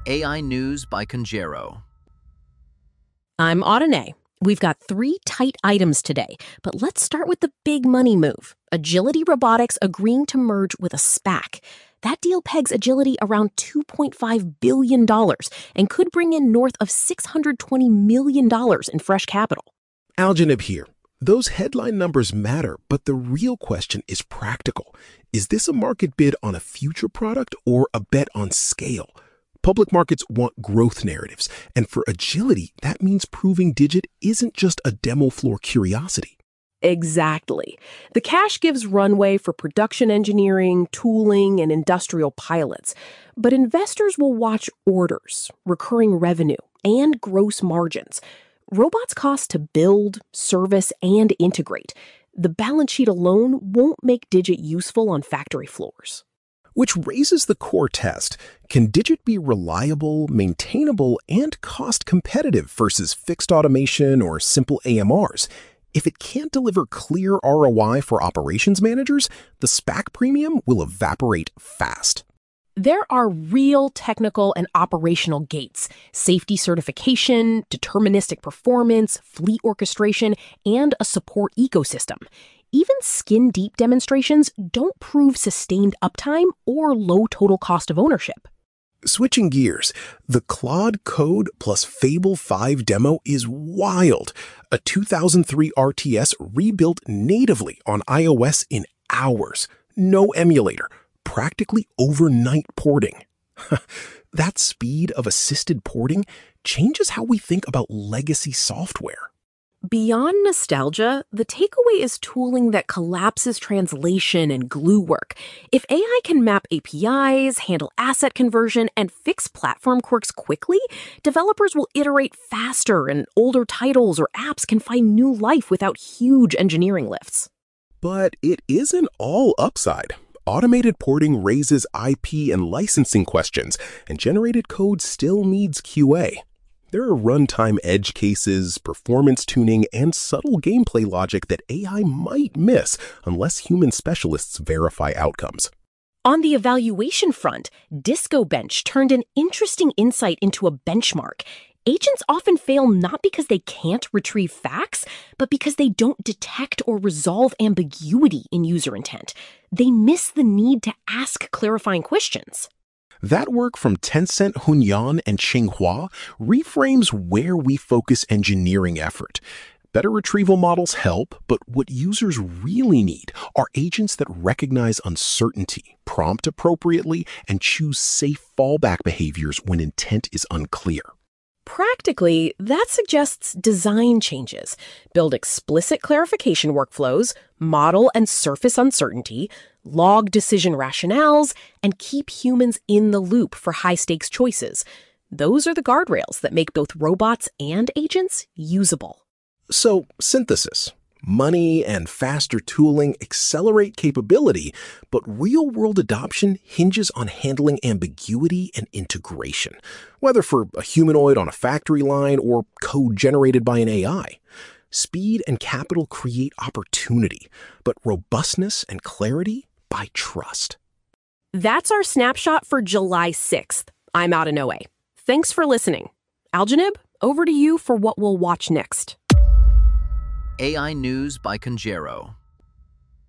AI News by Conjero. I'm Audinay. We've got 3 tight items today, but let's start with the big money move. Agility Robotics agreeing to merge with a SPAC. That deal pegs Agility around $2.5 billion and could bring in north of $620 million in fresh capital. Algenib here. Those headline numbers matter, but the real question is practical. Is this a market bid on a future product or a bet on scale? Public markets want growth narratives, and for Agility, that means proving Digit isn't just a demo floor curiosity. Exactly. The cash gives runway for production engineering, tooling, and industrial pilots. But investors will watch orders, recurring revenue, and gross margins. Robots cost to build, service, and integrate. The balance sheet alone won't make Digit useful on factory floors. Which raises the core test. Can Digit be reliable, maintainable, and cost competitive versus fixed automation or simple AMRs? If it can't deliver clear ROI for operations managers, the SPAC premium will evaporate fast. There are real technical and operational gates: safety certification, deterministic performance, fleet orchestration, and a support ecosystem. Even skin-deep demonstrations don't prove sustained uptime or low total cost of ownership. Switching gears, the Claude Code plus Fable 5 demo is wild. A 2003 RTS rebuilt natively on iOS in hours. No emulator. Practically overnight porting. That speed of assisted porting changes how we think about legacy software. Beyond nostalgia, the takeaway is tooling that collapses translation and glue work. If AI can map APIs, handle asset conversion, and fix platform quirks quickly, developers will iterate faster and older titles or apps can find new life without huge engineering lifts. But it isn't all upside. Automated porting raises IP and licensing questions, and generated code still needs QA. There are runtime edge cases, performance tuning, and subtle gameplay logic that AI might miss unless human specialists verify outcomes. On the evaluation front, DiscoBench turned an interesting insight into a benchmark. Agents often fail not because they can't retrieve facts, but because they don't detect or resolve ambiguity in user intent. They miss the need to ask clarifying questions. That work from Tencent, Hunyan, and Tsinghua reframes where we focus engineering effort. Better retrieval models help, but what users really need are agents that recognize uncertainty, prompt appropriately, and choose safe fallback behaviors when intent is unclear. Practically, that suggests design changes. Build explicit clarification workflows, model and surface uncertainty, log decision rationales, and keep humans in the loop for high-stakes choices. Those are the guardrails that make both robots and agents usable. So, synthesis. Money and faster tooling accelerate capability, but real-world adoption hinges on handling ambiguity and integration, whether for a humanoid on a factory line or code generated by an AI. Speed and capital create opportunity, but robustness and clarity by trust. That's our snapshot for July 6th. I'm Audinay. Thanks for listening. Algenib, over to you for what we'll watch next. AI News by Conjero.